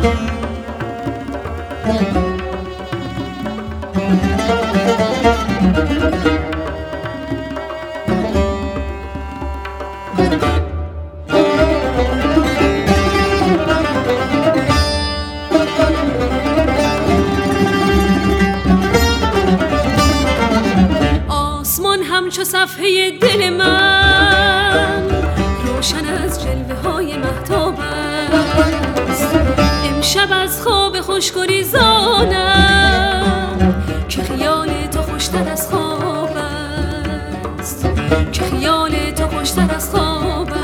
همچو صفحه دل من روشن از جلوه های مهتاب است. امشب از خواب خوش گریزانم که خیال تو خوشتر از خواب است، که خیال تو خوشتر از خواب است.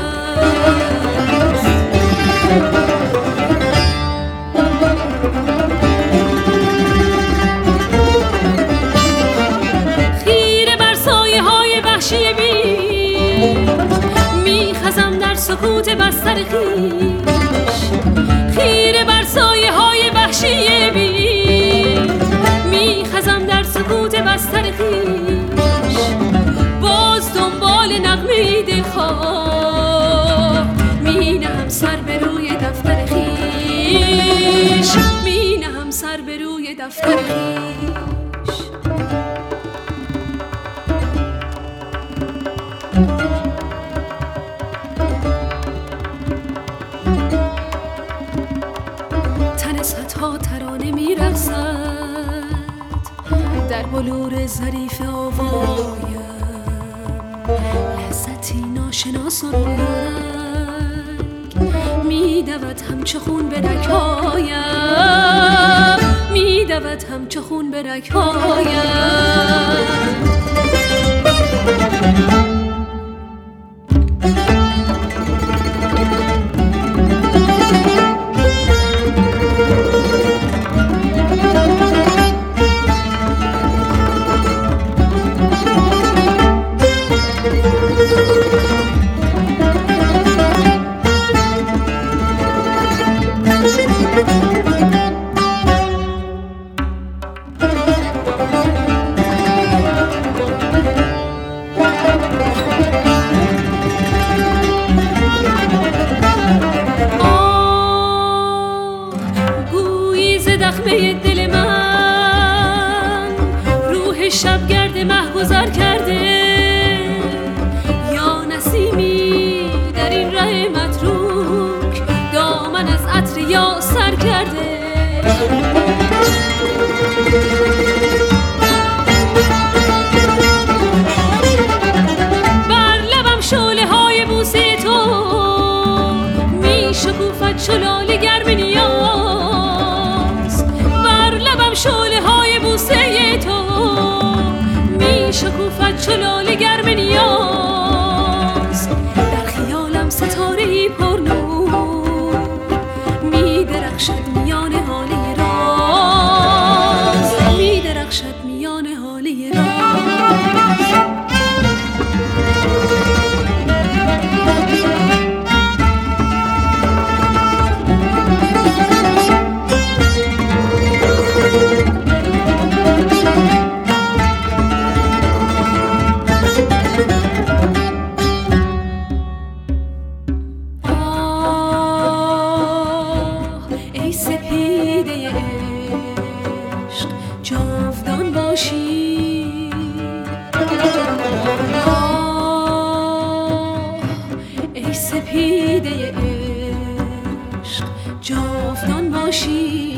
میخزم در سکوت بستر خویش، خیره بر سایه های وحشی بی. میخزم در سکوت بستر خویش، باز دنبال نغمه دلخواه. مینهم سر به روی دفتر خویش، مینهم سر به روی دفتر خویش. تن صدها ترانه می‌رقصد در بلور ظریف آوایم، لذتی ناشناس و رنگ می‌دود همچو خون به رگ‌هایم، می‌دود همچو خون به رگ‌هایم. زخمه دل من روح شبگرد مهگذر کرده، یا نسیمی در این ره متروک دامن از عطر یا سر کرده. بر لبم شعله های بوسه تو می شکوفد چو لاله گرم نیاز. بر لبم شعله های بوسه تو می شکوفد چو لاله گرم نیاز. در خیالم ستاره‌ای پر نور می درخشد میان حاله راز، می درخشد میان حاله راز. ای سپیده عشق جاودان باشی، ای سپیده عشق جاودان باشی.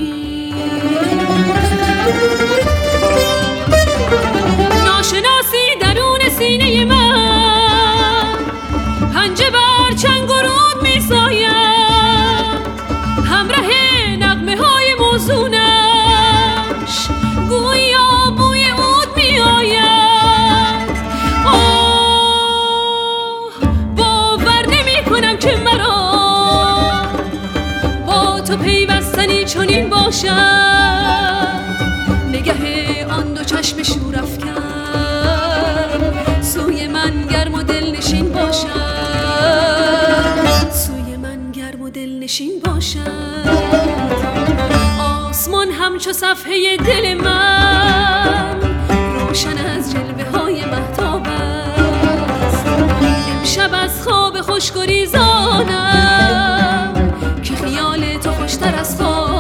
ناشناسی درون سینه من پنجه بر چنگ و رود می ساید، همراه نغمه های موزونش گویا بوی عود می آید. باور نمی کنم که مرا با تو پیوستنی چنین باشد. نگه آن دو چشم شورافکن سوی من گرم و دلنشین باشد، سوی من گرم و دلنشین باشد. آسمان همچو صفحه دل من روشن از جلوه های مهتاب است. امشب از خواب خوش گریزانم که خیال تو خوش خوشتر از خواب